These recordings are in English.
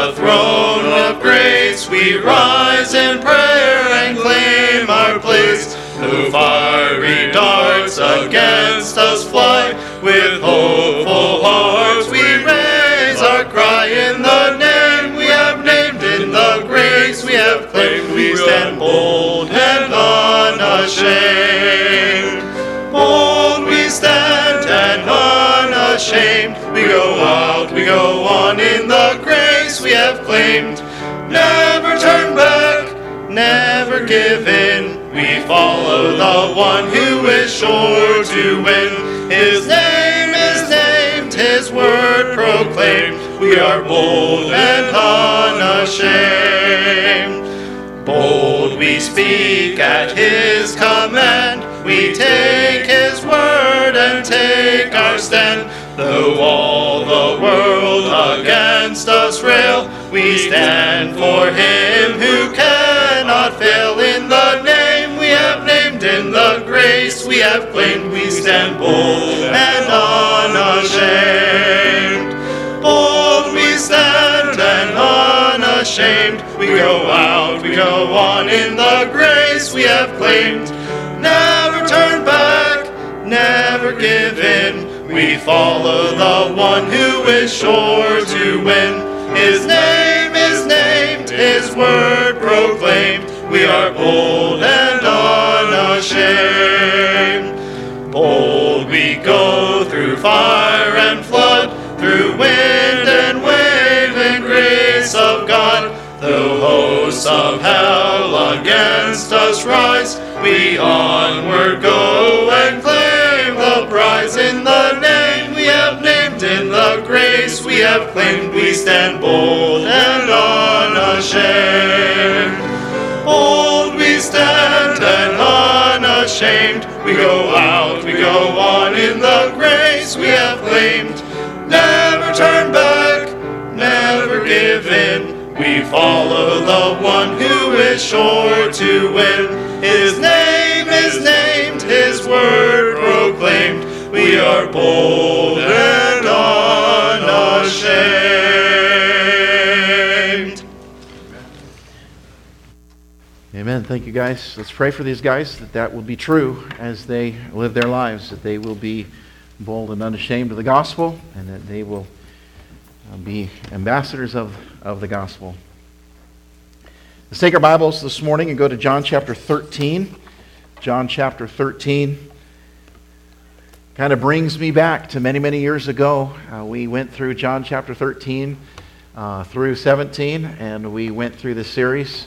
the throne of grace we rise in prayer and claim our place. Though fiery darts against us fly, with hopeful hearts we raise our cry. In the name we have named, in the grace we have claimed, we stand bold and unashamed. Bold we stand and unashamed. We go out, we go on in the grace we have claimed. Never turn back, never give in. We follow the one who is sure to win. His name is named, his word proclaimed. We are bold and unashamed. Bold we speak at his command. We take his word and take our stand. Though all the world against us rail, we stand for him who cannot fail. In the name we have named, in the grace we have claimed, we stand bold and unashamed. Bold we stand and unashamed. We go out, we go on in the grace we have claimed. Never turn back, never give in. We follow the one who is sure to win. His name is named, his word proclaimed. We are bold and unashamed. Bold we go through fire and flood, through wind and wave and grace of God. Though hosts of hell against us rise, we onward go and claim the prize. In the name we have named, in the grace we have claimed, we stand bold and unashamed. Bold we stand and unashamed. We go out, we go on in the grace we have claimed. Never turn back, never give in. We follow the one who is sure to win. His name is named, his word proclaimed. We are bold and unashamed. Amen. Thank you, guys. Let's pray for these guys, that will be true as they live their lives, that they will be bold and unashamed of the gospel, and that they will be ambassadors of the gospel. Let's take our Bibles this morning and go to John chapter 13. John chapter 13 kind of brings me back to many, many years ago. We went through John chapter 13 through 17, and we went through the series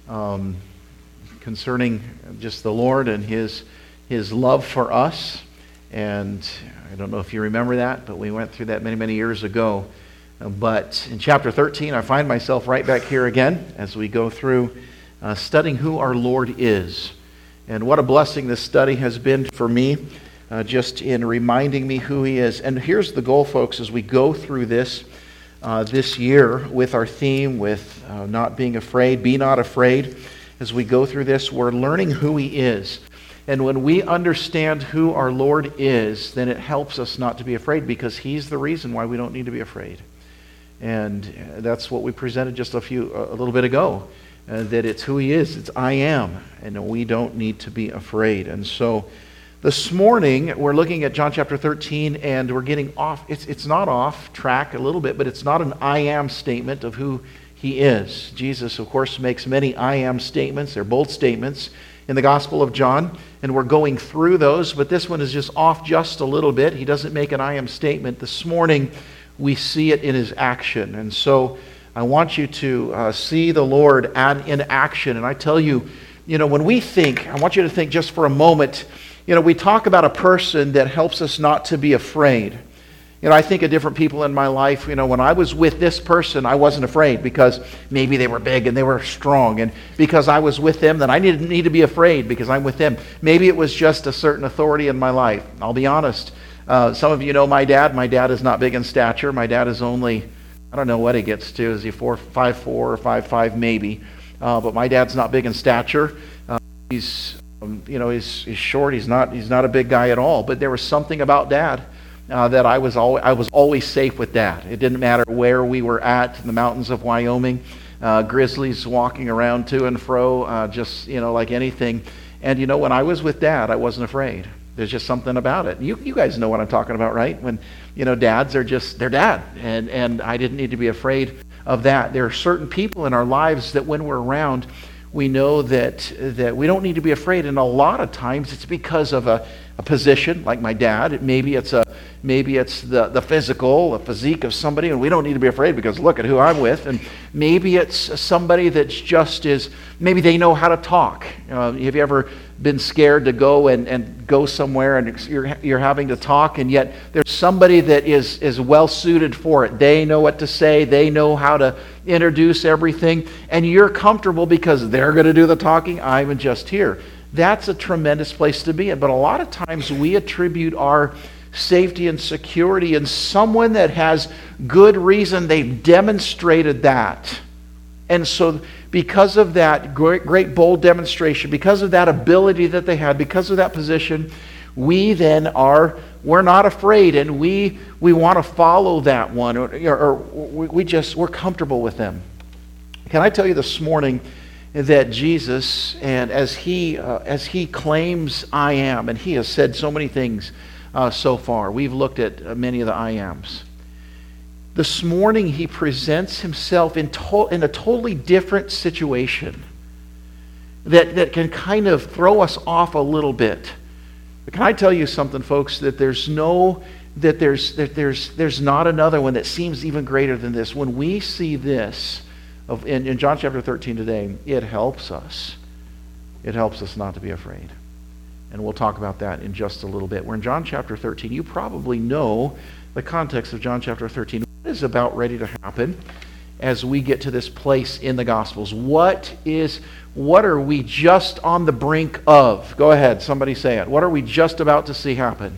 concerning just the Lord and His love for us. And I don't know if you remember that, but we went through that many, many years ago. But in chapter 13, I find myself right back here again as we go through studying who our Lord is. And what a blessing this study has been for me, just in reminding me who He is. And here's the goal, folks, as we go through this year with our theme, with not being afraid, be not afraid. As we go through this, we're learning who He is. And when we understand who our Lord is, then it helps us not to be afraid, because He's the reason why we don't need to be afraid. And that's what we presented just a little bit ago, that it's who He is. It's I am, and we don't need to be afraid. And so this morning we're looking at John chapter 13, and we're getting off. It's not off track a little bit, but it's not an I am statement of who He is. Jesus, of course, makes many I am statements. They're bold statements in the Gospel of John, and we're going through those, but this one is just off just a little bit. He doesn't make an I am statement. This morning we see it in His action, and so I want you to see the Lord in action. And I tell you, when we think, I want you to think just for a moment, we talk about a person that helps us not to be afraid. I think of different people in my life. When I was with this person, I wasn't afraid because maybe they were big and they were strong. And because I was with them, then I didn't need to be afraid because I'm with them. Maybe it was just a certain authority in my life. I'll be honest. Some of you know my dad. My dad is not big in stature. My dad is only, I don't know what he gets to. Is he 5'4" or 5'5" maybe? But my dad's not big in stature. He's short. He's not a big guy at all. But there was something about Dad that I was always safe with Dad. It didn't matter where we were at in the mountains of Wyoming, grizzlies walking around to and fro, just like anything. And when I was with Dad, I wasn't afraid. There's just something about it. You guys know what I'm talking about, right? When dads are just they're dad, and I didn't need to be afraid of that. There are certain people in our lives that when we're around, we know that we don't need to be afraid. And a lot of times it's because of a position, like my dad. Maybe it's the physique of somebody, and we don't need to be afraid because look at who I'm with. And maybe it's somebody that's just maybe they know how to talk. Have you ever been scared to go and go somewhere and you're having to talk, and yet there's somebody that is well suited for it. They know what to say. They know how to introduce everything, and you're comfortable because they're going to do the talking. I'm just here. That's a tremendous place to be in. But a lot of times we attribute our safety and security in someone that has good reason. They've demonstrated that. And so because of that great bold demonstration, because of that ability that they had, because of that position, we're not afraid, and we want to follow that one, or we're comfortable with them. Can I tell you this morning that Jesus, and as he claims I am, and he has said so many things so far. We've looked at many of the I ams. This morning he presents himself in a totally different situation that can kind of throw us off a little bit. But can I tell you something, folks, that there's not another one that seems even greater than this. When we see this in John chapter 13 today, it helps us. It helps us not to be afraid. And we'll talk about that in just a little bit. We're in John chapter 13. You probably know the context of John chapter 13. What is about ready to happen as we get to this place in the Gospels? What are we just on the brink of? Go ahead, somebody say it. What are we just about to see happen?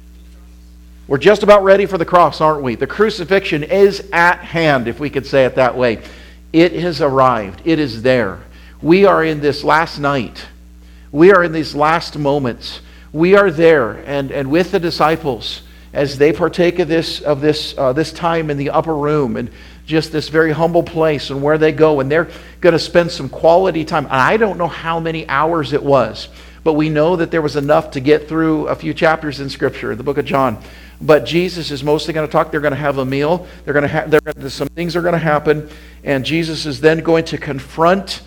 We're just about ready for the cross, aren't we? The crucifixion is at hand, if we could say it that way. It has arrived. It is there. We are in this last night. We are in these last moments. We are there, and with the disciples, as they partake of this time in the upper room, and just this very humble place, and where they go, and they're going to spend some quality time. I don't know how many hours it was, but we know that there was enough to get through a few chapters in Scripture, the book of John. But Jesus is mostly going to talk. They're going to have a meal. Some things are going to happen, and Jesus is then going to confront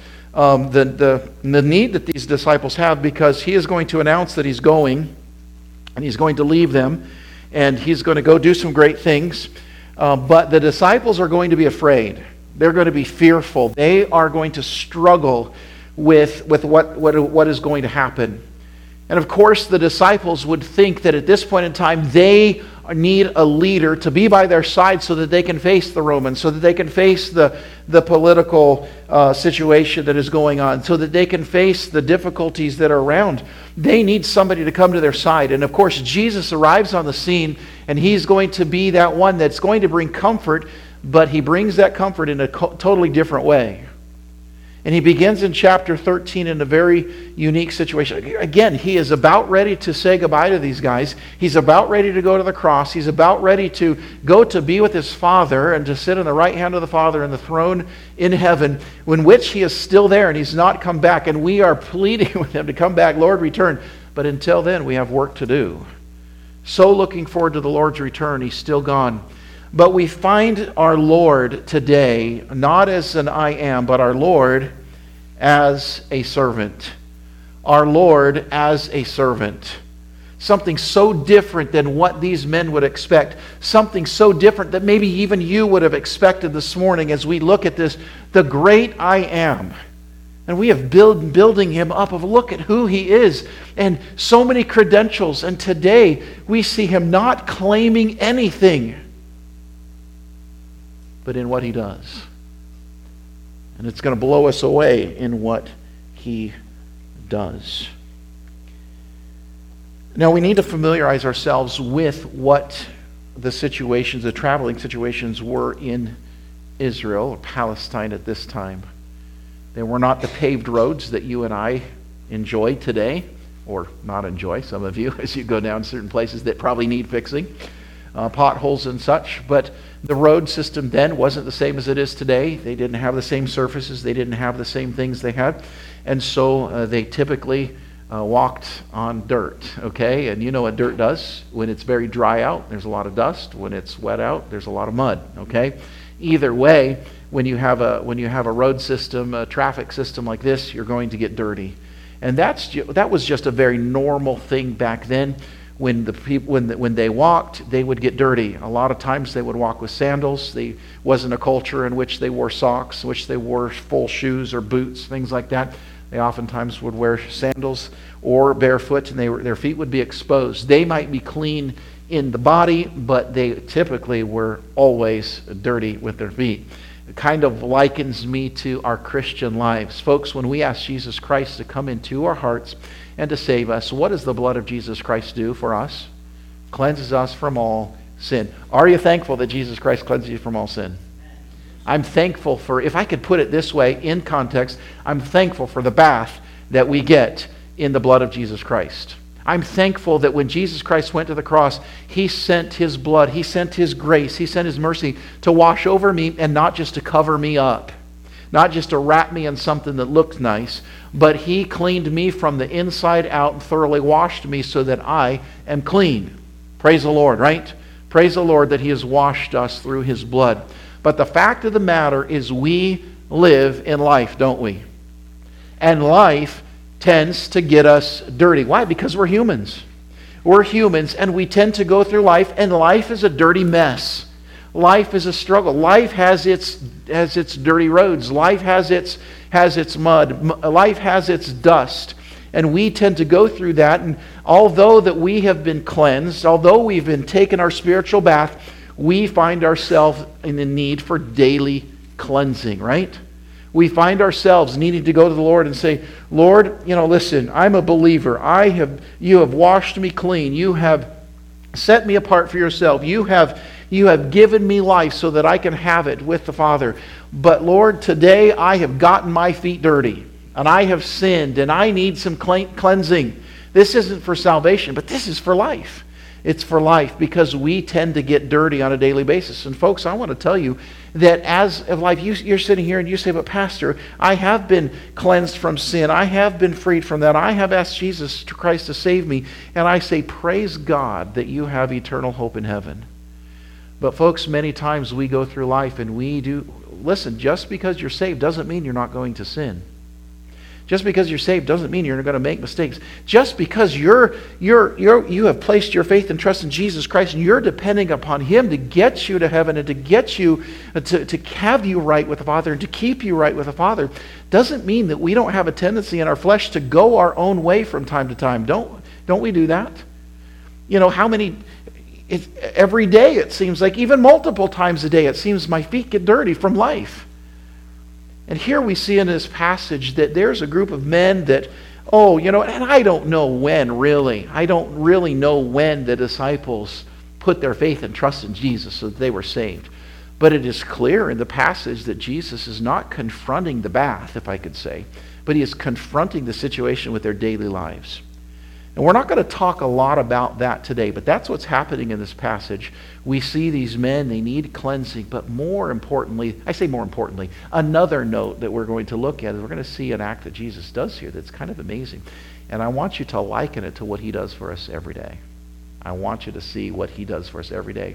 the need that these disciples have, because he is going to announce that he's going, and he's going to leave them, and he's going to go do some great things. But the disciples are going to be afraid. They're going to be fearful. They are going to struggle with what is going to happen. And of course, the disciples would think that at this point in time, they need a leader to be by their side so that they can face the Romans, so that they can face the political situation that is going on, so that they can face the difficulties that are around. They need somebody to come to their side. And of course, Jesus arrives on the scene, and he's going to be that one that's going to bring comfort, but he brings that comfort in a totally different way. And he begins in chapter 13 in a very unique situation. Again, he is about ready to say goodbye to these guys. He's about ready to go to the cross. He's about ready to go to be with his Father and to sit on the right hand of the Father in the throne in heaven, in which he is still there and he's not come back. And we are pleading with him to come back, Lord, return. But until then, we have work to do. So looking forward to the Lord's return. He's still gone. But we find our Lord today, not as an I am, but our Lord as a servant. Our Lord as a servant. Something so different than what these men would expect. Something so different that maybe even you would have expected this morning as we look at this, the great I am. And we have building him up of look at who he is and so many credentials. And today we see him not claiming anything, but in what he does. And it's going to blow us away in what he does. Now we need to familiarize ourselves with what the situations, the traveling situations were in Israel or Palestine at this time. They were not the paved roads that you and I enjoy today, or not enjoy, some of you, as you go down certain places that probably need fixing. potholes and such. But the road system then wasn't the same as it is today. They didn't have the same surfaces. They didn't have the same things they had. And so they typically walked on dirt, okay? And you know what dirt does. When it's very dry out, there's a lot of dust. When it's wet out, there's a lot of mud, okay? Either way, when you have a road system, a traffic system like this, you're going to get dirty. And that was just a very normal thing back then. When the people when they walked, they would get dirty. A lot of times they would walk with sandals. There wasn't a culture in which they wore socks, in which they wore full shoes or boots, things like that. They oftentimes would wear sandals or barefoot, and their feet would be exposed. They might be clean in the body, but they typically were always dirty with their feet. It kind of likens me to our Christian lives. Folks, when we ask Jesus Christ to come into our hearts and to save us, what does the blood of Jesus Christ do for us? Cleanses us from all sin. Are you thankful that Jesus Christ cleanses you from all sin? I'm thankful for, if I could put it this way in context, I'm thankful for the bath that we get in the blood of Jesus Christ. I'm thankful that when Jesus Christ went to the cross, He sent His blood, He sent His grace, He sent His mercy to wash over me, and not just to cover me up, not just to wrap me in something that looked nice, but He cleaned me from the inside out and thoroughly washed me so that I am clean. Praise the Lord, right? Praise the Lord that He has washed us through His blood. But the fact of the matter is we live in life, don't we? And life tends to get us dirty. Why? Because we're humans. We're humans, and we tend to go through life, and life is a dirty mess. Life is a struggle. Life has its dirty roads. Life has its mud. Life has its dust. And we tend to go through that, and although that we have been cleansed, although we've been taken our spiritual bath, we find ourselves in the need for daily cleansing, right? We find ourselves needing to go to the Lord and say, Lord, listen, I'm a believer. You have washed me clean. You have set me apart for yourself. You have given me life so that I can have it with the Father. But Lord, today I have gotten my feet dirty, and I have sinned, and I need some cleansing. This isn't for salvation, but this is for life. It's for life, because we tend to get dirty on a daily basis. And folks, I want to tell you that as of life, you're sitting here and you say, but Pastor, I have been cleansed from sin. I have been freed from that. I have asked Jesus Christ to save me. And I say, praise God that you have eternal hope in heaven. But folks, many times we go through life and we do, listen, just because you're saved doesn't mean you're not going to sin. Just because you're saved doesn't mean you're going to make mistakes. Just because you have placed your faith and trust in Jesus Christ and you're depending upon Him to get you to heaven and to get you to have you right with the Father and to keep you right with the Father, doesn't mean that we don't have a tendency in our flesh to go our own way from time to time. Don't we do that? Every day it seems like, even multiple times a day, it seems my feet get dirty from life. And here we see in this passage that there's a group of men that, and I don't know when really. I don't really know when the disciples put their faith and trust in Jesus so that they were saved. But it is clear in the passage that Jesus is not confronting the bath, if I could say, but He is confronting the situation with their daily lives. And we're not going to talk a lot about that today, but that's what's happening in this passage. We see these men, they need cleansing, but more importantly, another note that we're going to look at is we're going to see an act that Jesus does here that's kind of amazing. And I want you to liken it to what He does for us every day. I want you to see what He does for us every day.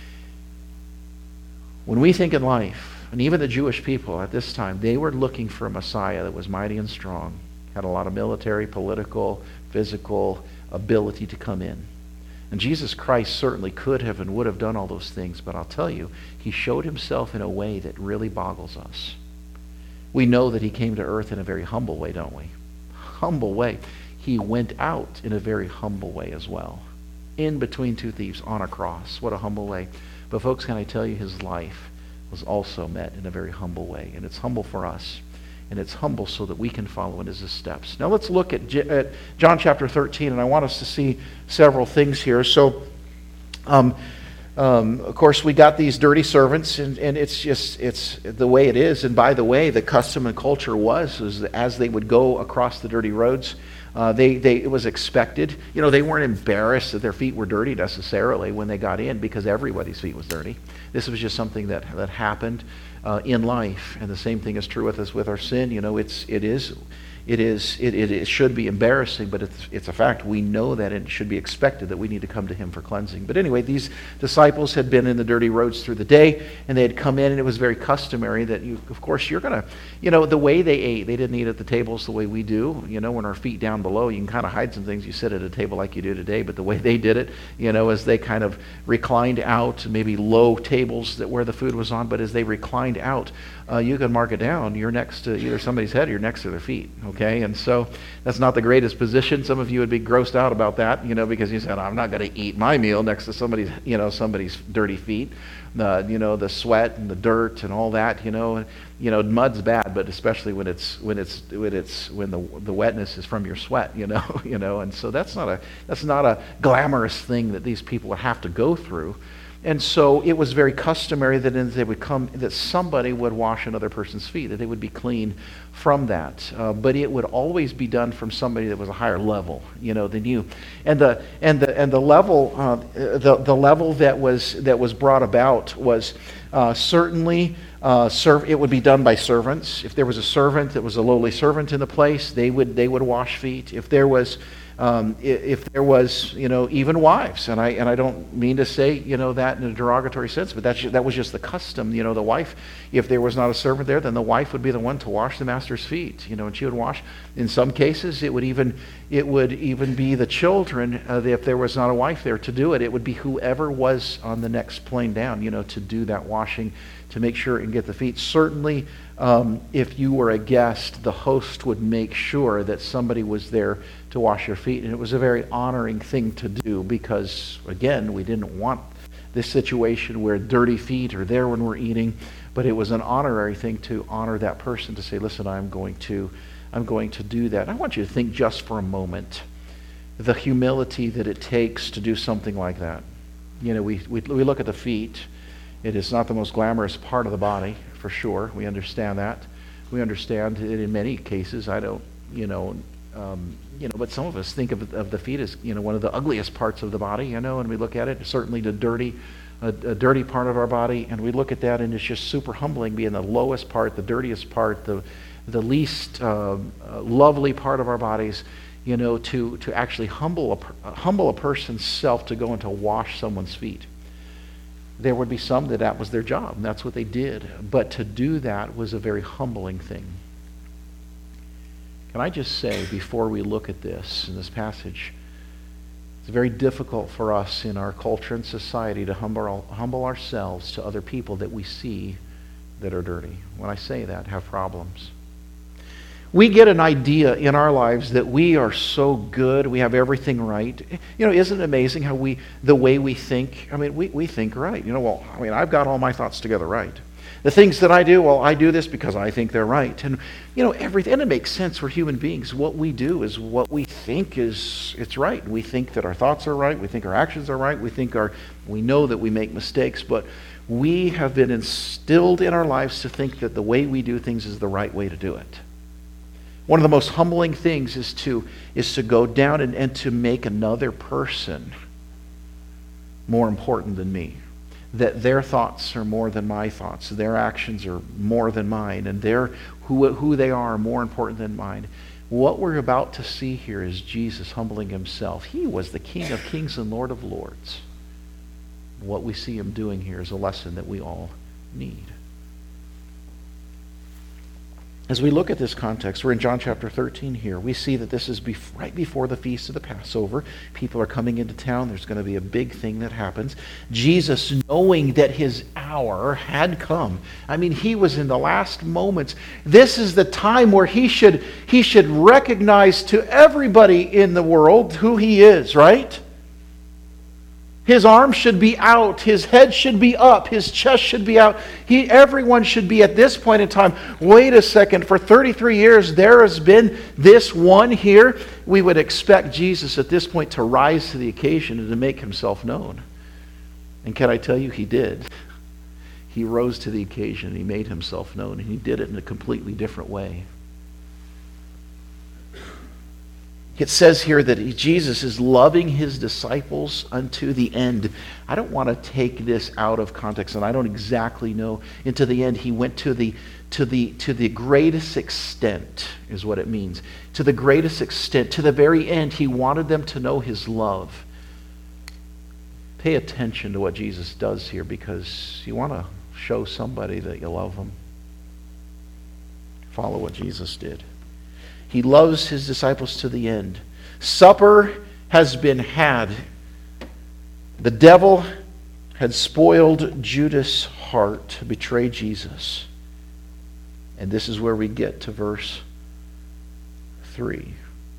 When we think in life, and even the Jewish people at this time, they were looking for a Messiah that was mighty and strong, had a lot of military, political, physical ability to come in. And Jesus Christ certainly could have and would have done all those things, but I'll tell you, He showed Himself in a way that really boggles us. We know that He came to earth in a very humble way, don't we? Humble way. He went out in a very humble way as well. In between two thieves on a cross. What a humble way. But folks, can I tell you, His life was also met in a very humble way. And it's humble for us. And it's humble so that we can follow in His steps. Now let's look at John chapter 13, and I want us to see several things here. So, of course, we got these dirty servants, and it's the way it is. And by the way, the custom and culture was as they would go across the dirty roads, It was expected. They weren't embarrassed that their feet were dirty necessarily when they got in, because everybody's feet was dirty. This was just something that happened in life, and the same thing is true with us with our sin. It should be embarrassing, but it's a fact. We know that, and it should be expected that we need to come to him for cleansing. But anyway, these disciples had been in the dirty roads through the day, and they had come in, and it was very customary that you're going to, the way they ate, they didn't eat at the tables the way we do. When our feet down below, you can kind of hide some things. You sit at a table like you do today, but the way they did it, as they kind of reclined out, maybe low tables where the food was on, but as they reclined out, you can mark it down. You're next to either somebody's head or you're next to their feet. Okay, and so that's not the greatest position. Some of you would be grossed out about that, because you said, I'm not going to eat my meal next to somebody's dirty feet. The sweat and the dirt and all that. Mud's bad, but especially when the wetness is from your sweat. And so that's not a glamorous thing that these people would have to go through. And so it was very customary that somebody would wash another person's feet, that they would be clean from that. But it would always be done from somebody that was a higher level, than you. And the level that was brought about was certainly it would be done by servants. If there was a servant that was a lowly servant in the place, they would wash feet. If there was even wives, and I don't mean to say that in a derogatory sense, but that was just the custom. The wife, if there was not a servant there, then the wife would be the one to wash the master's feet. And she would wash. In some cases, it would even be the children. If there was not a wife there to do it, it would be whoever was on the next plane down, to do that washing, to make sure and get the feet. Certainly, if you were a guest, the host would make sure that somebody was there to wash your feet. And it was a very honoring thing to do because, again, we didn't want this situation where dirty feet are there when we're eating, but it was an honorary thing to honor that person, to say, listen, I'm going to do that. I want you to think just for a moment the humility that it takes to do something like that. We look at the feet. It is not the most glamorous part of the body, for sure. We understand that. We understand that in many cases, but some of us think of the feet as, one of the ugliest parts of the body, and we look at it, certainly a dirty part of our body, and we look at that, and it's just super humbling, being the lowest part, the dirtiest part, the least lovely part of our bodies, to actually humble a person's self to go and to wash someone's feet. There would be some that was their job, and that's what they did. But to do that was a very humbling thing. Can I just say, before we look at this in this passage, it's very difficult for us in our culture and society to humble ourselves to other people that we see that are dirty. When I say that, have problems. We get an idea in our lives that we are so good, we have everything right. Isn't it amazing how the way we think? We think right. I've got all my thoughts together right. The things that I do, I do this because I think they're right. And, everything, and it makes sense. We're human beings. What we do is what we think it's right. We think that our thoughts are right. We think our actions are right. We know that we make mistakes, but we have been instilled in our lives to think that the way we do things is the right way to do it. One of the most humbling things is to go down and to make another person more important than me. That their thoughts are more than my thoughts. Their actions are more than mine. And who they are more important than mine. What we're about to see here is Jesus humbling himself. He was the King of Kings and Lord of Lords. What we see him doing here is a lesson that we all need. As we look at this context, we're in John chapter 13 here. We see that this is right before the feast of the Passover. People are coming into town. There's going to be a big thing that happens. Jesus, knowing that his hour had come. He was in the last moments. This is the time where he should recognize to everybody in the world who he is, right? His arms should be out. His head should be up. His chest should be out. Everyone should be at this point in time. Wait a second. For 33 years, there has been this one here. We would expect Jesus at this point to rise to the occasion and to make himself known. And can I tell you, he did. He rose to the occasion. He made himself known. And he did it in a completely different way. It says here that Jesus is loving his disciples unto the end. I don't want to take this out of context, and I don't exactly know. Into the end, he went to the greatest extent, is what it means. To the greatest extent, to the very end, he wanted them to know his love. Pay attention to what Jesus does here, because you want to show somebody that you love them. Follow what Jesus did. He loves his disciples to the end. Supper has been had. The devil had spoiled Judas' heart to betray Jesus. And this is where we get to verse 3.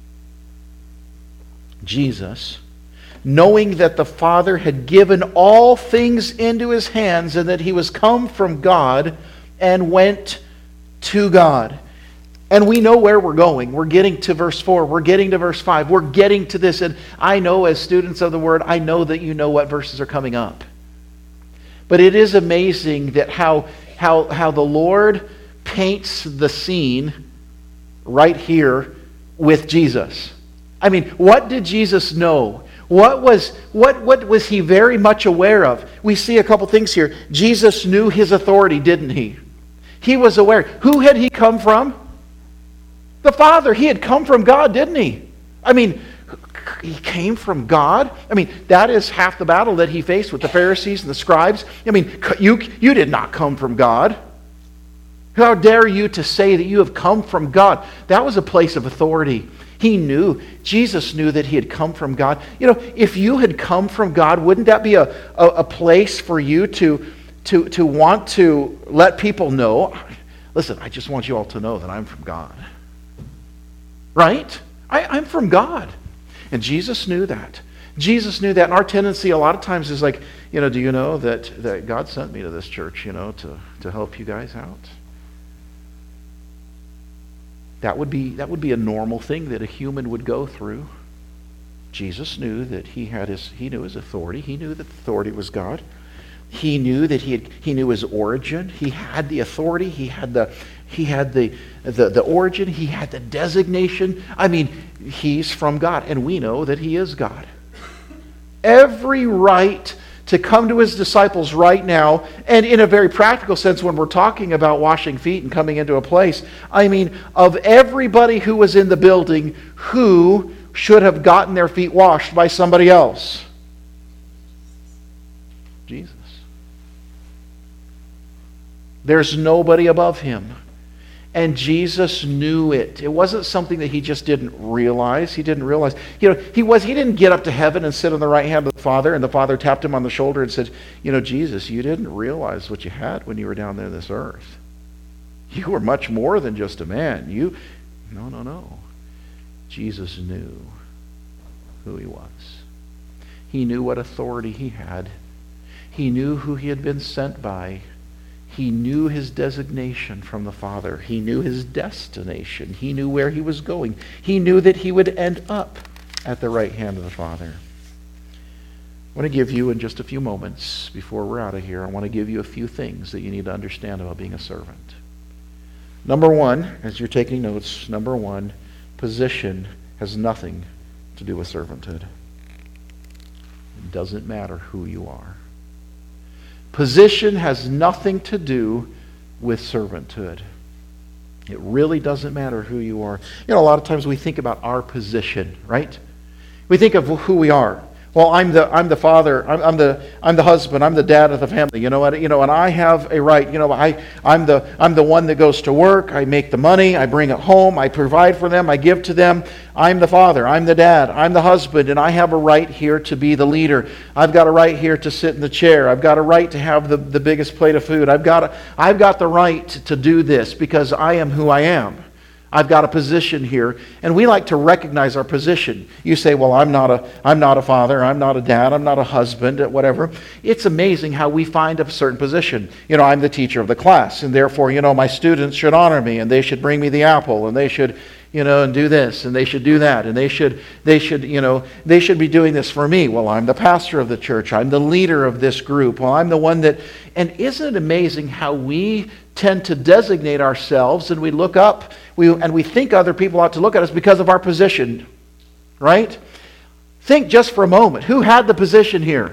Jesus, knowing that the Father had given all things into his hands and that he was come from God and went to God. And we know where we're going. We're getting to verse 4. We're getting to verse 5. We're getting to this. And I know, as students of the Word, I know that you know what verses are coming up. But it is amazing that how the Lord paints the scene right here with Jesus. I mean, what did Jesus know? What was he very much aware of? We see a couple things here. Jesus knew his authority, didn't he? He was aware. Who had he come from? The Father. He had come from God, didn't he? I mean, he came from God. I mean, that is half the battle that he faced with the Pharisees and the scribes. I mean, you did not come from God. How dare you to say that you have come from God? That was a place of authority. He knew, Jesus knew that he had come from God. You know, if you had come from God, wouldn't that be a place for you to want to let people know, listen, I just want you all to know that I'm from God. Right? I'm from God. And Jesus knew that. Jesus knew that. And our tendency a lot of times is like, you know, do you know that God sent me to this church, you know, to help you guys out? That would be a normal thing that a human would go through. Jesus knew that he knew his authority. He knew that the authority was God. He knew that he knew his origin. He had the authority. He had the origin. He had the designation. I mean, he's from God, and we know that he is God. Every right to come to his disciples right now, and in a very practical sense, when we're talking about washing feet and coming into a place, I mean, of everybody who was in the building, who should have gotten their feet washed by somebody else? Jesus. There's nobody above him. And Jesus knew it. It wasn't something that he just didn't realize. He didn't realize. You know, he didn't get up to heaven and sit on the right hand of the Father, and the Father tapped him on the shoulder and said, you know, Jesus, you didn't realize what you had when you were down there on this earth. You were much more than just a man. No. Jesus knew who he was. He knew what authority he had. He knew who he had been sent by. He knew his designation from the Father. He knew his destination. He knew where he was going. He knew that he would end up at the right hand of the Father. I want to give you, in just a few moments before we're out of here, I want to give you a few things that you need to understand about being a servant. Number one, as you're taking notes, number one, position has nothing to do with servanthood. It doesn't matter who you are. Position has nothing to do with servanthood. It really doesn't matter who you are. You know, a lot of times we think about our position, right? We think of who we are. Well, I'm the father. I'm the husband. I'm the dad of the family. You know what? You know, and I have a right. You know, I'm the one that goes to work. I make the money. I bring it home. I provide for them. I give to them. I'm the father. I'm the dad. I'm the husband, and I have a right here to be the leader. I've got a right here to sit in the chair. I've got a right to have the biggest plate of food. I've got the right to do this because I am who I am. I've got a position here, and we like to recognize our position. You say, well, I'm not a father, I'm not a dad, I'm not a husband, whatever. It's amazing how we find a certain position. You know, I'm the teacher of the class, and therefore, you know, my students should honor me, and they should bring me the apple, and they should, you know, and do this, and they should do that, and they should be doing this for me. Well, I'm the pastor of the church, I'm the leader of this group, well, I'm the one that, and isn't it amazing how we tend to designate ourselves, and we look up, and we think other people ought to look at us because of our position. right? Think just for a moment. Who had the position here?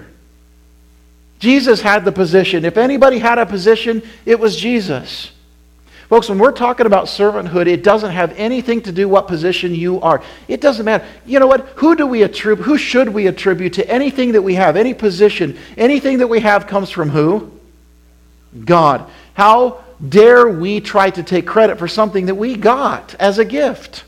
Jesus had the position. If anybody had a position, it was Jesus. Folks, when we're talking about servanthood, it doesn't have anything to do what position you are. It doesn't matter. You know what? Who should we attribute to anything that we have, any position, anything that we have comes from who? God. How dare we try to take credit for something that we got as a gift?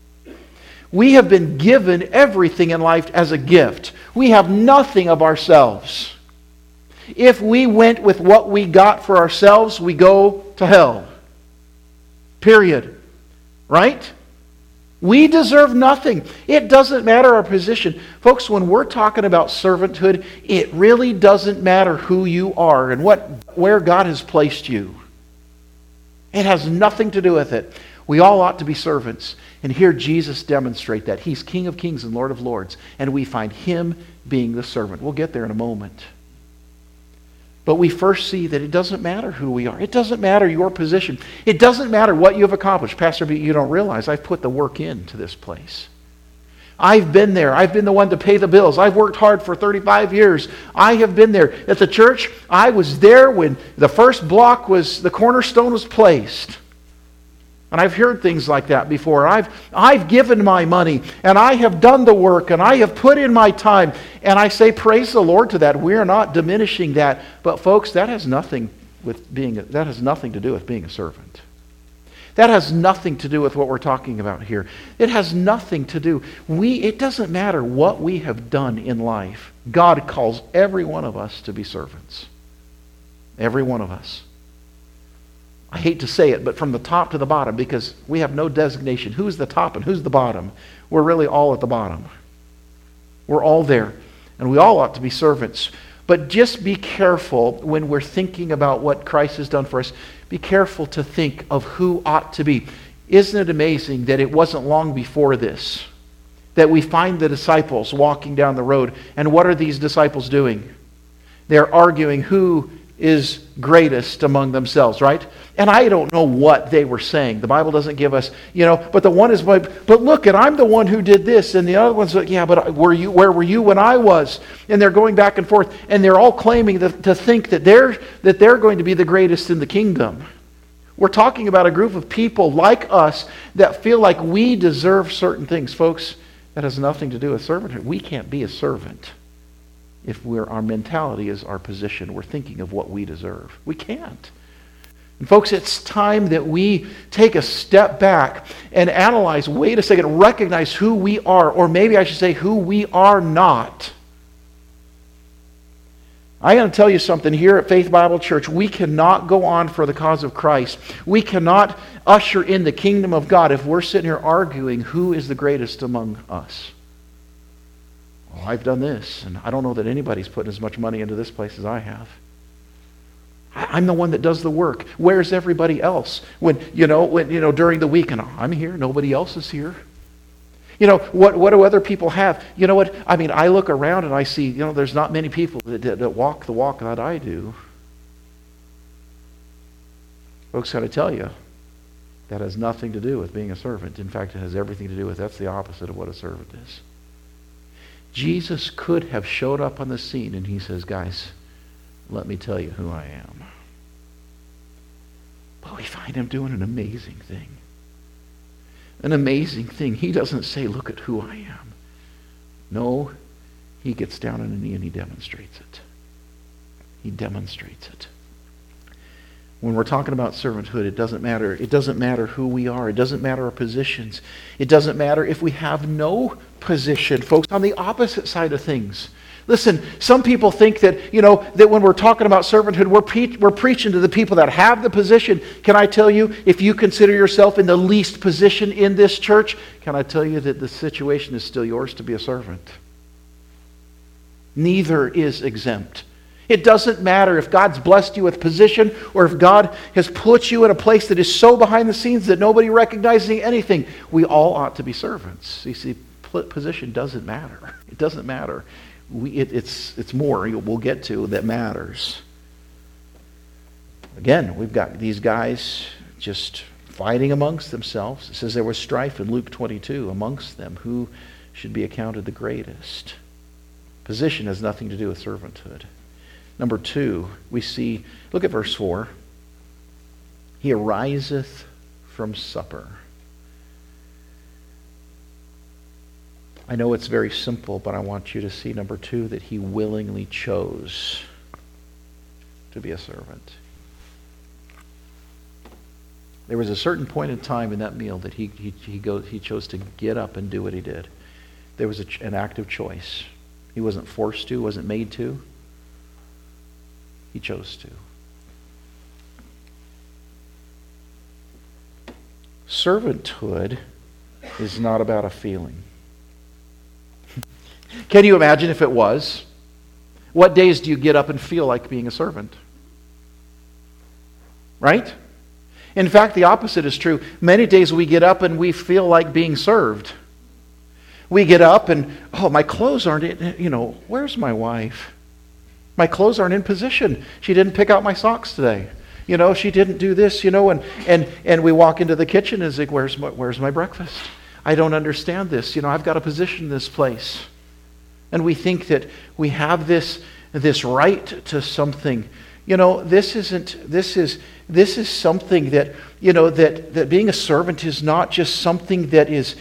We have been given everything in life as a gift. We have nothing of ourselves. If we went with what we got for ourselves, we go to hell. Period. Right? We deserve nothing. It doesn't matter our position. Folks, when we're talking about servanthood, it really doesn't matter who you are and where God has placed you. It has nothing to do with it. We all ought to be servants. And here Jesus demonstrates that. He's King of Kings and Lord of Lords. And we find Him being the servant. We'll get there in a moment. But we first see that it doesn't matter who we are. It doesn't matter your position. It doesn't matter what you have accomplished. Pastor B, you don't realize I've put the work into this place. I've been there. I've been the one to pay the bills. I've worked hard for 35 years. I have been there. At the church, I was there when the first block the cornerstone was placed. And I've heard things like that before. I've given my money, and I have done the work, and I have put in my time. And I say, praise the Lord to that. We're not diminishing that. But folks, that has nothing to do with being a servant. That has nothing to do with what we're talking about here. It has nothing to do. It doesn't matter what we have done in life. God calls every one of us to be servants. Every one of us. I hate to say it, but from the top to the bottom, because we have no designation. Who's the top and who's the bottom? We're really all at the bottom. We're all there. And we all ought to be servants. But just be careful when we're thinking about what Christ has done for us. Be careful to think of who ought to be. Isn't it amazing that it wasn't long before this that we find the disciples walking down the road? And what are these disciples doing? They're arguing who is greatest among themselves, right? And I don't know what they were saying. The Bible doesn't give us, but the one is, but look, and I'm the one who did this, and the other one's like, yeah, but where were you when I was? And they're going back and forth, and they're all claiming to think that they're going to be the greatest in the kingdom. We're talking about a group of people like us that feel like we deserve certain things. Folks, that has nothing to do with servanthood. We can't be a servant if our mentality is our position. We're thinking of what we deserve. We can't. And folks, it's time that we take a step back and analyze, wait a second, recognize who we are, or maybe I should say who we are not. I'm going to tell you something here at Faith Bible Church. We cannot go on for the cause of Christ. We cannot usher in the kingdom of God if we're sitting here arguing who is the greatest among us. Well, I've done this, and I don't know that anybody's putting as much money into this place as I have. I'm the one that does the work. Where's everybody else? When during the week, and I'm here, nobody else is here. What do other people have? You know what? I mean, I look around and I see, there's not many people that walk the walk that I do. Folks, got to tell you, that has nothing to do with being a servant. In fact, it has everything to do with, that's the opposite of what a servant is. Jesus could have showed up on the scene and he says, guys, let me tell you who I am. But we find him doing an amazing thing. An amazing thing. He doesn't say, look at who I am. No, he gets down on a knee and he demonstrates it. He demonstrates it. When we're talking about servanthood, it doesn't matter. It doesn't matter who we are. It doesn't matter our positions. It doesn't matter if we have no position. Folks, on the opposite side of things. Listen, some people think that, that when we're talking about servanthood, we're preaching to the people that have the position. Can I tell you, if you consider yourself in the least position in this church, can I tell you that the situation is still yours to be a servant? Neither is exempt. It doesn't matter if God's blessed you with position or if God has put you in a place that is so behind the scenes that nobody recognizes anything. We all ought to be servants. You see, position doesn't matter. It doesn't matter. It's more we'll get to that matters. Again, we've got these guys just fighting amongst themselves. It says there was strife in Luke 22 amongst them. Who should be accounted the greatest. Position has nothing to do with servanthood. Number 2, we see, look at verse 4. He ariseth from supper. I know it's very simple, but I want you to see, number 2, that he willingly chose to be a servant. There was a certain point in time in that meal that he chose to get up and do what he did. There was an active choice. He wasn't forced to, wasn't made to. He chose to. Servanthood is not about a feeling. Can you imagine if it was? What days do you get up and feel like being a servant? Right? In fact, the opposite is true. Many days we get up and we feel like being served. We get up and, my clothes aren't in, where's my wife? My clothes aren't in position. She didn't pick out my socks today. She didn't do this, and we walk into the kitchen and it's like, where's my breakfast? I don't understand this. I've got to position this place. And we think that we have this right to something. This is something that, that being a servant is not just something that is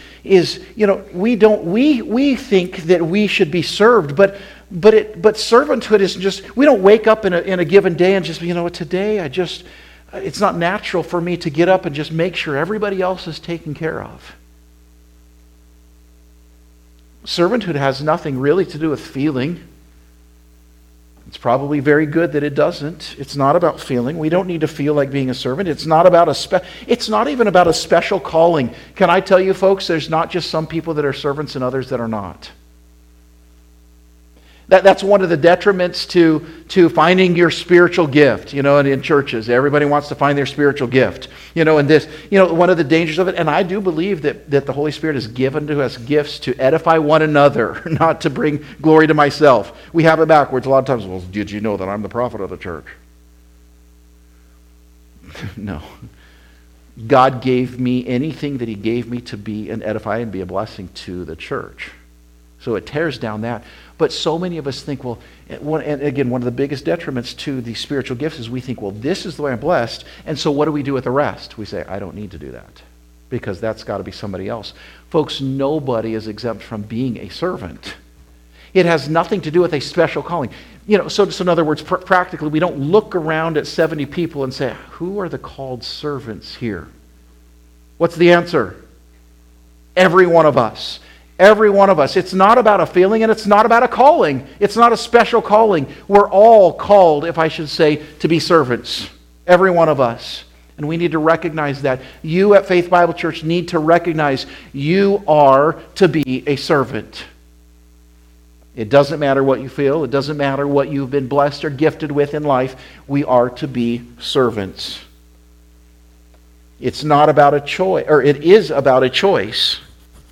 we think that we should be served, but servanthood isn't just, we don't wake up in a given day and just, today it's not natural for me to get up and just make sure everybody else is taken care of. Servanthood has nothing really to do with feeling. It's probably very good that it doesn't. It's not about feeling. We don't need to feel like being a servant. It's not even about a special calling. Can I tell you, folks, there's not just some people that are servants and others that are not. That's one of the detriments to finding your spiritual gift, and in churches. Everybody wants to find their spiritual gift. One of the dangers of it, and I do believe that the Holy Spirit has given to us gifts to edify one another, not to bring glory to myself. We have it backwards a lot of times. Well, did you know that I'm the prophet of the church? No. God gave me anything that He gave me to be and edify and be a blessing to the church. So it tears down that. But so many of us think, and again, one of the biggest detriments to the spiritual gifts is we think, this is the way I'm blessed, and so what do we do with the rest? We say, I don't need to do that, because that's got to be somebody else. Folks, nobody is exempt from being a servant. It has nothing to do with a special calling. So in other words, practically, we don't look around at 70 people and say, who are the called servants here? What's the answer? Every one of us. Every one of us. It's not about a feeling and it's not about a calling. It's not a special calling. We're all called, if I should say, to be servants. Every one of us. And we need to recognize that. You at Faith Bible Church need to recognize you are to be a servant. It doesn't matter what you feel. It doesn't matter what you've been blessed or gifted with in life. We are to be servants. It's not about a choice, or it is about a choice.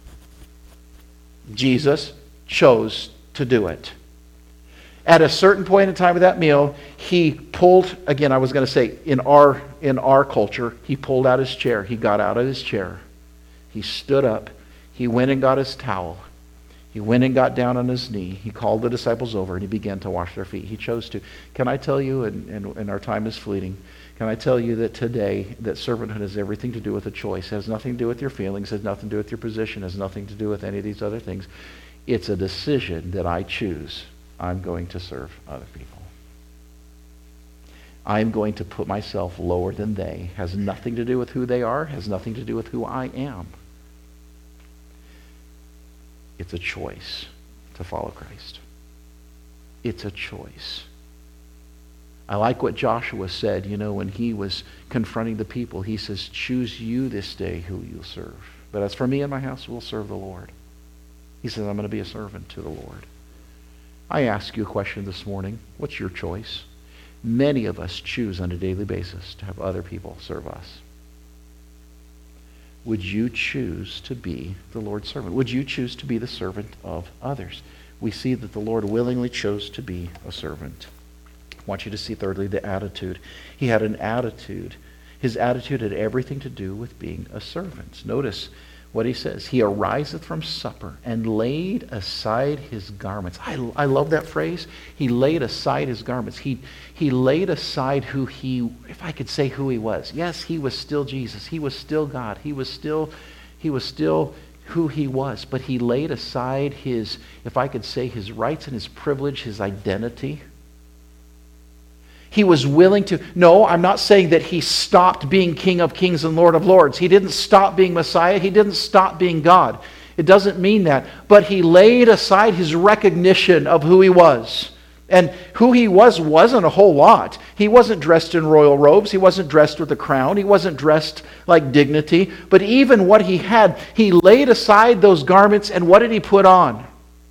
Jesus chose to do it. At a certain point in time of that meal, he pulled, again, I was going to say, in our culture, he pulled out his chair. He got out of his chair. He stood up. He went and got his towel. He went and got down on his knee. He called the disciples over and he began to wash their feet. He chose to. Can I tell you, and our time is fleeting, can I tell you that today, that servanthood has everything to do with a choice. It has nothing to do with your feelings, has nothing to do with your position, has nothing to do with any of these other things. It's a decision that I choose. I'm going to serve other people. I'm going to put myself lower than they. Has nothing to do with who they are, has nothing to do with who I am. It's a choice to follow Christ. It's a choice. I like what Joshua said, when he was confronting the people. He says, choose you this day who you'll serve. But as for me and my house, we'll serve the Lord. He says, I'm going to be a servant to the Lord. I ask you a question this morning. What's your choice? Many of us choose on a daily basis to have other people serve us. Would you choose to be the Lord's servant? Would you choose to be the servant of others? We see that the Lord willingly chose to be a servant. I want you to see, thirdly, the attitude. He had an attitude. His attitude had everything to do with being a servant. Notice what he says. He ariseth from supper and laid aside his garments. I love that phrase. He laid aside his garments. He laid aside who he, if I could say who he was. Yes, he was still Jesus. He was still God. He was still who he was. But he laid aside his, if I could say, his rights and his privilege, his identity. He was willing to, no, I'm not saying that he stopped being King of Kings and Lord of Lords. He didn't stop being Messiah. He didn't stop being God. It doesn't mean that. But he laid aside his recognition of who he was. And who he was wasn't a whole lot. He wasn't dressed in royal robes. He wasn't dressed with a crown. He wasn't dressed like dignity. But even what he had, he laid aside those garments, and what did he put on?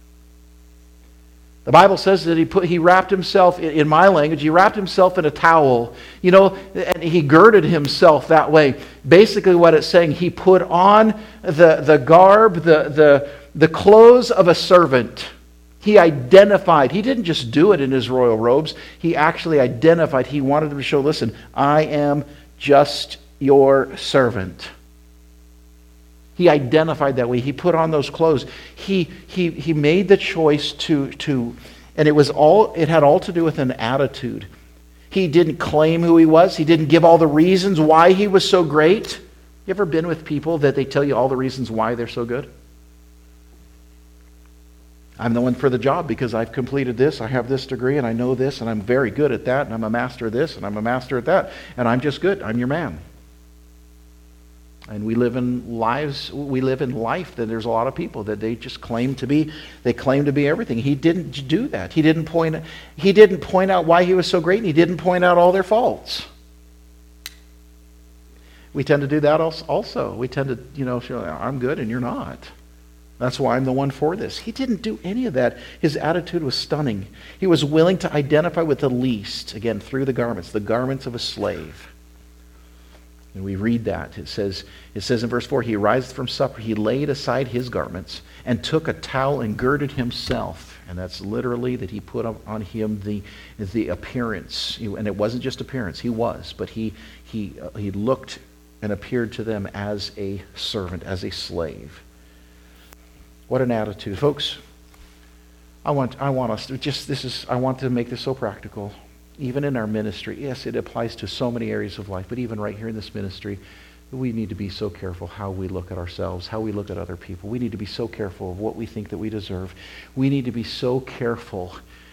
The Bible says that he wrapped himself, in my language, he wrapped himself in a towel, and he girded himself that way. Basically what it's saying, he put on the garb, the clothes of a servant. He identified. He didn't just do it in his royal robes. He actually identified. He wanted to show, listen, I am just your servant. He identified that way. He put on those clothes. He made the choice to and it had all to do with an attitude. He didn't claim who he was. He didn't give all the reasons why he was so great. You ever been with people that they tell you all the reasons why they're so good? I'm the one for the job because I've completed this, I have this degree, and I know this, and I'm very good at that, and I'm a master of this, and I'm a master at that, and I'm just good. I'm your man. And we live in life that there's a lot of people that they just claim to be everything. He didn't do that. He didn't point out why he was so great, and he didn't point out all their faults. We tend to do that also. We tend to, show, I'm good and you're not. That's why I'm the one for this. He didn't do any of that. His attitude was stunning. He was willing to identify with the least, again, through the garments of a slave. And we read that. It says in verse 4, he arose from supper, he laid aside his garments and took a towel and girded himself. And that's literally that he put on him the appearance. And it wasn't just appearance, he was, but he looked and appeared to them as a servant, as a slave. What an attitude. Folks, I want to make this so practical. Even in our ministry, yes, it applies to so many areas of life, but even right here in this ministry, we need to be so careful how we look at ourselves, how we look at other people. We need to be so careful of what we think that we deserve. We need to be so careful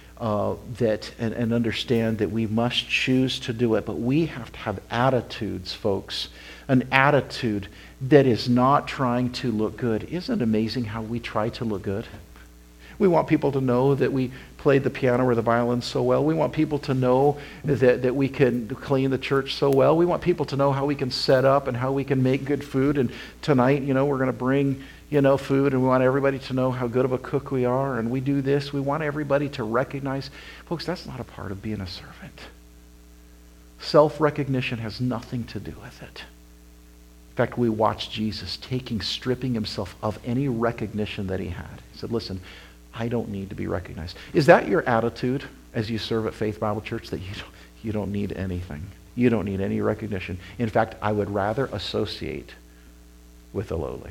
and understand that we must choose to do it, but we have to have attitudes, folks, an attitude that is not trying to look good. Isn't it amazing how we try to look good? We want people to know that we played the piano or the violin so well. We want people to know that we can clean the church so well. We want people to know how we can set up and how we can make good food. And tonight, we're going to bring, food, and we want everybody to know how good of a cook we are. And we do this. We want everybody to recognize. Folks, that's not a part of being a servant. Self-recognition has nothing to do with it. In fact, we watched Jesus stripping himself of any recognition that he had. He said, listen, I don't need to be recognized. Is that your attitude as you serve at Faith Bible Church, that you don't need anything? You don't need any recognition. In fact, I would rather associate with the lowly.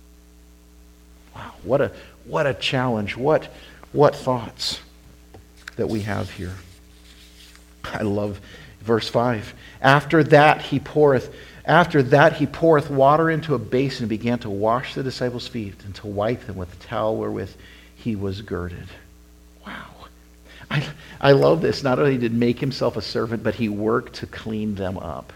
Wow, what a challenge. What thoughts that we have here. I love verse 5. After that he poureth water into a basin and began to wash the disciples' feet and to wipe them with the towel wherewith he was girded. Wow. I love this. Not only did he make himself a servant, but he worked to clean them up.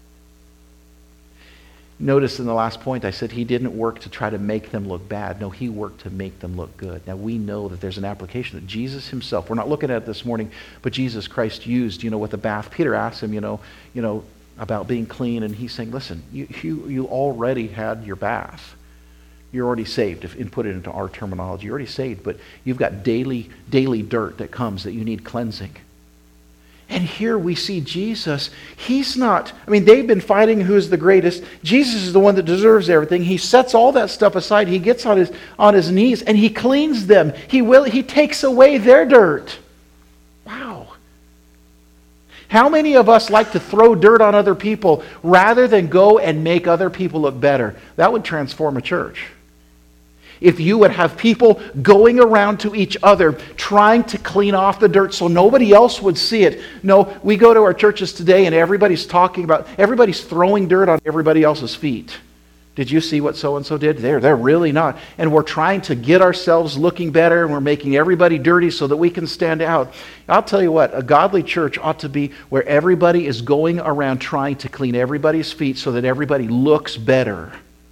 Notice in the last point I said he didn't work to try to make them look bad. No, he worked to make them look good. Now we know that there's an application that Jesus himself, we're not looking at it this morning, but Jesus Christ used, with the bath. Peter asked him, about being clean, and he's saying, listen, you already had your bath. You're already saved, and put it into our terminology. You're already saved, but you've got daily dirt that comes that you need cleansing. And here we see Jesus. They've been fighting who's the greatest. Jesus is the one that deserves everything. He sets all that stuff aside. He gets on his knees and he cleans them. He takes away their dirt. Wow. How many of us like to throw dirt on other people rather than go and make other people look better? That would transform a church. If you would have people going around to each other trying to clean off the dirt so nobody else would see it. No, we go to our churches today and everybody's throwing dirt on everybody else's feet. Did you see what so-and-so did? They're really not. And we're trying to get ourselves looking better, and we're making everybody dirty so that we can stand out. I'll tell you what, a godly church ought to be where everybody is going around trying to clean everybody's feet so that everybody looks better.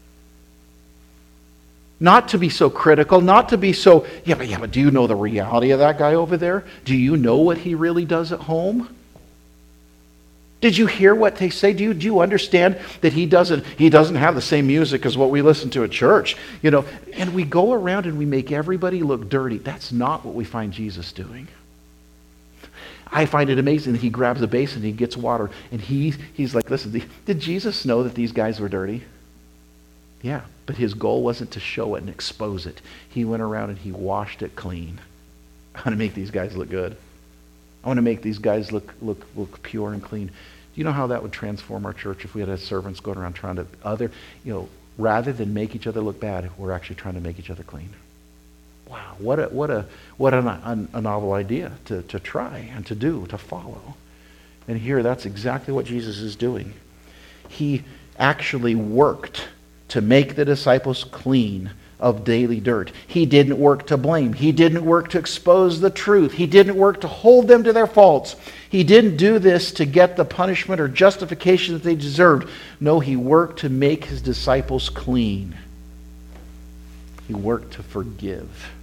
Not to be so critical, not to be so, yeah, but do you know the reality of that guy over there? Do you know what he really does at home? Did you hear what they say? Do you understand that he doesn't have the same music as what we listen to at church? And we go around and we make everybody look dirty. That's not what we find Jesus doing. I find it amazing that he grabs a basin and he gets water and he's like, listen, did Jesus know that these guys were dirty? Yeah, but his goal wasn't to show it and expose it. He went around and he washed it clean. I want to make these guys look good. I want to make these guys look pure and clean. Do you know how that would transform our church if we had servants going around trying to rather than make each other look bad, we're actually trying to make each other clean. Wow, what a novel idea to try and to do, to follow. And here, that's exactly what Jesus is doing. He actually worked to make the disciples clean of daily dirt. He didn't work to blame. He didn't work to expose the truth. He didn't work to hold them to their faults. He didn't do this to get the punishment or justification that they deserved. No, he worked to make his disciples clean. He worked to forgive.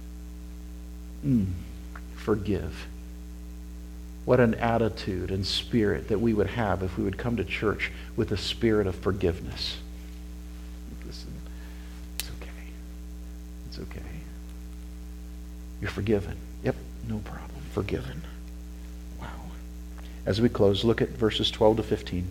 Forgive. What an attitude and spirit that we would have if we would come to church with a spirit of forgiveness. Listen, it's okay. It's okay. You're forgiven. Yep, no problem. Forgiven. Wow. As we close, look at verses 12 to 15.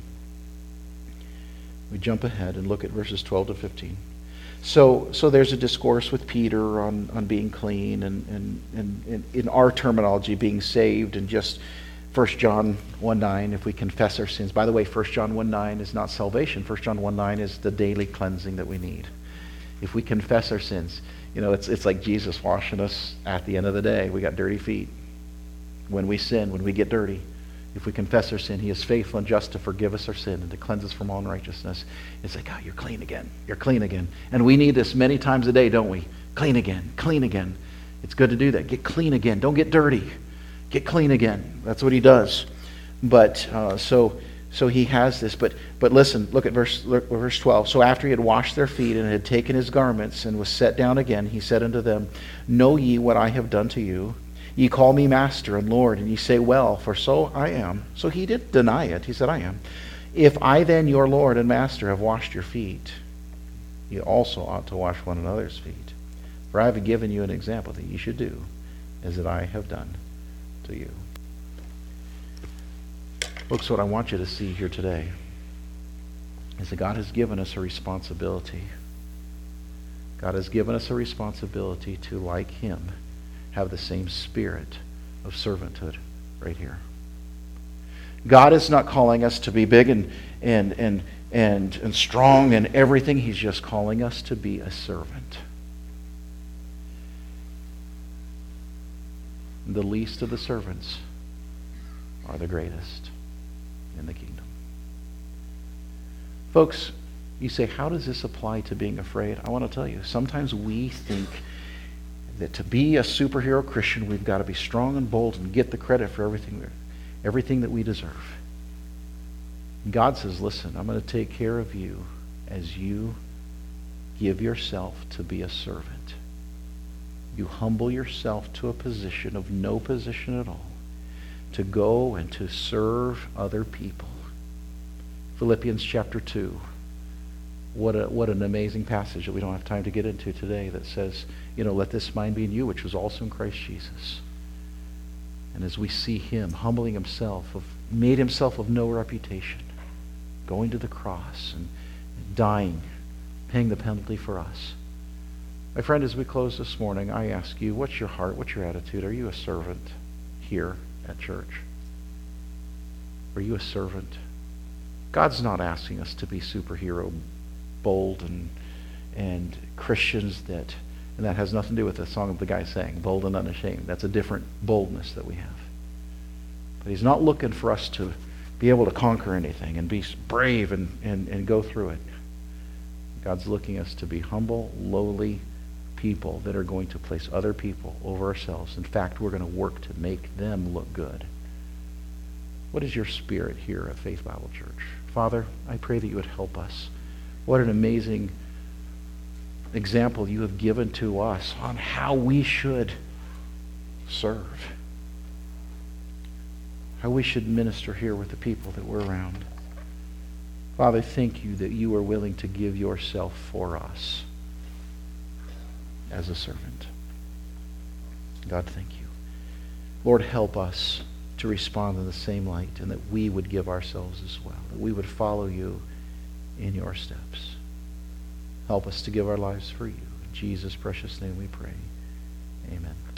We jump ahead and look at verses 12 to 15. So there's a discourse with Peter on being clean and in our terminology, being saved, and just 1 John 1:9, if we confess our sins. By the way, 1 John 1:9 is not salvation. 1 John 1:9 is the daily cleansing that we need. If we confess our sins, it's like Jesus washing us at the end of the day. We got dirty feet. When we sin, when we get dirty, if we confess our sin, he is faithful and just to forgive us our sin and to cleanse us from all unrighteousness. It's like, you're clean again. You're clean again. And we need this many times a day, don't we? Clean again. Clean again. It's good to do that. Get clean again. Don't get dirty. Get clean again. That's what he does. But so he has this. But listen, look at verse 12. So after he had washed their feet and had taken his garments and was set down again, he said unto them, Know ye what I have done to you? Ye call me Master and Lord, and ye say, Well, for so I am. So he did deny it. He said, I am. If I then, your Lord and Master, have washed your feet, ye also ought to wash one another's feet. For I have given you an example that ye should do as that I have done to you. Folks, what I want you to see here today is that God has given us a responsibility. God has given us a responsibility to, like him, have the same spirit of servanthood right here. God is not calling us to be big and strong and everything. He's just calling us to be a servant. The least of the servants are the greatest in the kingdom. Folks, you say, how does this apply to being afraid? I want to tell you, sometimes we think that to be a superhero Christian, we've got to be strong and bold and get the credit for everything that we deserve. And God says, listen, I'm going to take care of you as you give yourself to be a servant. You humble yourself to a position of no position at all, to go and to serve other people. Philippians chapter 2. What an amazing passage that we don't have time to get into today that says, let this mind be in you, which was also in Christ Jesus. And as we see him humbling himself, made himself of no reputation, going to the cross and dying, paying the penalty for us. My friend, as we close this morning, I ask you, what's your heart? What's your attitude? Are you a servant here at church? Are you a servant? God's not asking us to be superhero bold and Christians that, and that has nothing to do with the song of the guy saying, bold and unashamed. That's a different boldness that we have. But he's not looking for us to be able to conquer anything and be brave and go through it. God's looking us to be humble, lowly people that are going to place other people over ourselves. In fact, we're going to work to make them look good. What is your spirit here at Faith Bible Church? Father, I pray that you would help us. What an amazing example you have given to us on how we should serve, how we should minister here with the people that we're around. Father, thank you that you are willing to give yourself for us as a servant. God, thank you. Lord, help us to respond in the same light, and that we would give ourselves as well, that we would follow you in your steps. Help us to give our lives for you. In Jesus' precious name we pray. Amen.